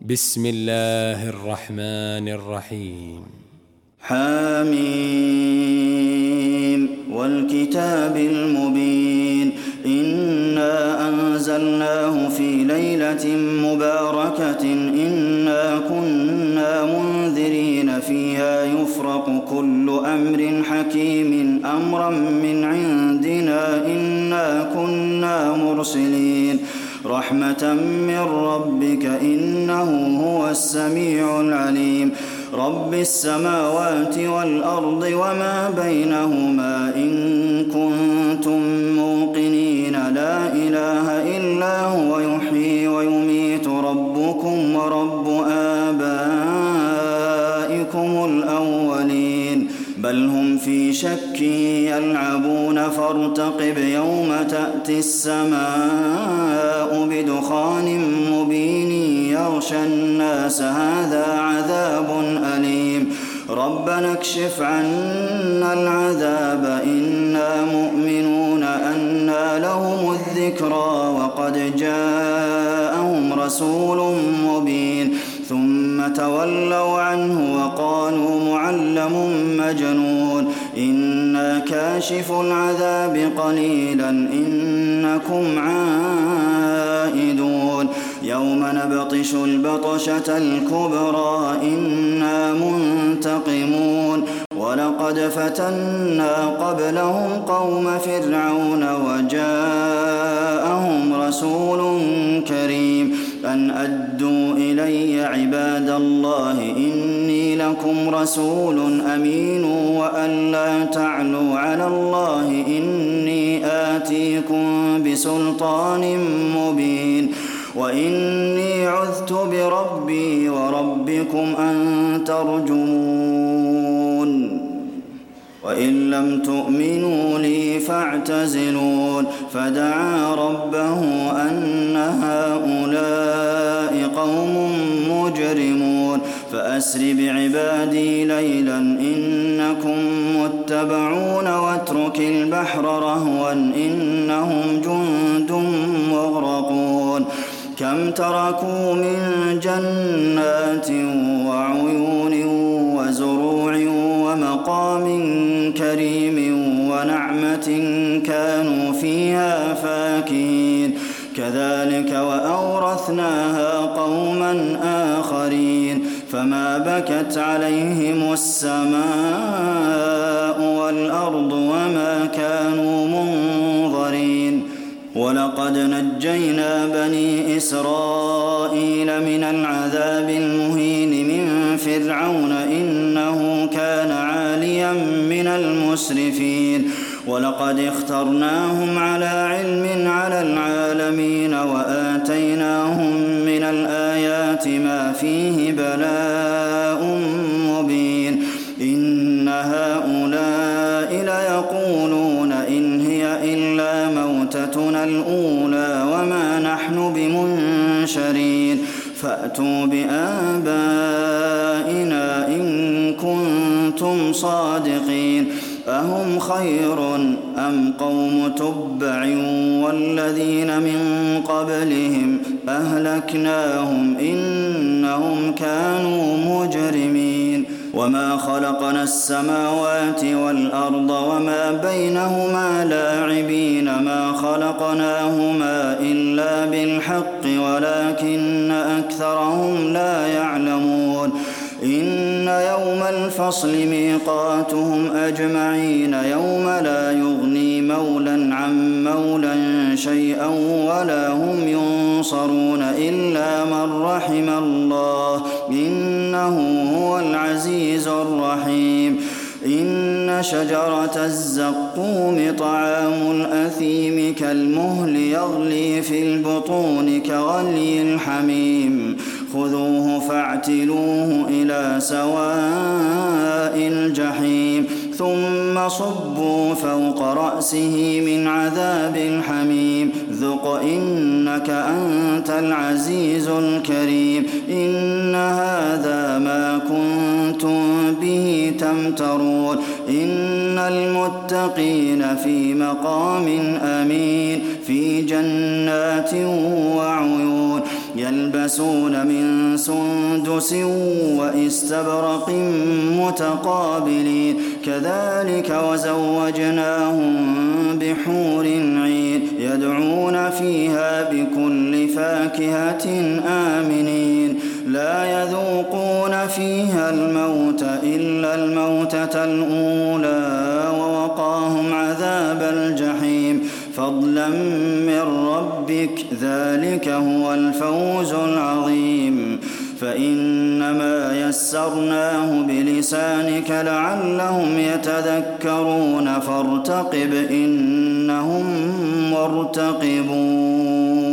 بسم الله الرحمن الرحيم. حميم والكتاب المبين إنا أنزلناه في ليلة مباركة إنا كنا منذرين فيها يفرق كل أمر حكيم أمرا من عندنا إنا كنا مرسلين رحمة من ربك إنه هو السميع العليم رب السماوات والأرض وما بينهما إن كنتم موقنين لا إله إلا هو يحيي ويميت ربكم ورب آبائكم الأولين بل هم في شك يلعبون فارتقب يوم تأتي السماء بدخان مبين يغشى الناس هذا عذاب أليم ربنا اكشف عنا العذاب إنا مؤمنون أنى لهم الذكرى وقد جاءهم رسول مبين ثم تولوا عنه وقالوا معلم مجنون إنا كاشف العذاب قليلا إنكم عائدون يوم نبطش البطشة الكبرى إنا منتقمون ولقد فتنا قبلهم قوم فرعون وجاءهم رسول كريم أن أدوا إلي عباد الله إني لكم رسول أمين وأن لا تعلوا على الله إني آتيكم بسلطان مبين وإني عذت بربي وربكم أن ترجمون وإن لم تؤمنوا لي فاعتزلون فدعا ربه أن هؤلاء قوم مجرمون فأسر بعبادي ليلا إنكم متبعون واترك البحر رهوا إنهم جند مغرقون كم تركوا من جنات وعيون وزروع ومقام كريم ونعمة كانوا فيها فاكهين كذلك وأورثناها قوما آخرين فما بكت عليهم السماء والأرض وما كانوا منظرين ولقد نجينا بني إسرائيل من العذاب المهين من فرعون إنه كان عاليا من المسرفين ولقد اخترناهم على علم على العالمين وآتيناهم من الآيات ما فيه بلاء مبين إن هؤلاء ليقولون إن هي إلا موتتنا الأولى وما نحن بمنشرين فأتوا بآبائنا إن كنتم صادقين أهم خير أم قوم تبع والذين من قبلهم أهلكناهم إنهم كانوا مجرمين وما خلقنا السماوات والأرض وما بينهما لاعبين ما خلقناهما إلا بالحق ولكن أكثرهم لا يعلمون إن يوم الفصل ميقاتهم أجمعين يوم لا يغني مولى عن مولى شيئا ولا هم ينصرون إلا من رحم الله إنه هو العزيز الرحيم إن شجرة الزقوم طعام الأثيم كالمهل يغلي في البطون كغلي الحميم خذوه فاعتلوه إلى سواء الجحيم ثم صبوا فوق رأسه من عذاب الحميم ذق إنك أنت العزيز الكريم إن هذا ما كنتم به تمترون إن المتقين في مقام أمين في جنات وعيون يلبسون من سندس وإستبرق متقابلين كذلك وزوجناهم بحور عين يدعون فيها بكل فاكهة آمنين لا يذوقون فيها الموت إلا الموتة الأولى ووقاهم عذاب الجحيم فضلا من ربك ذلك هو الفوز العظيم فإنما يسرناه بلسانك لعلهم يتذكرون فارتقب إنهم مرتقبون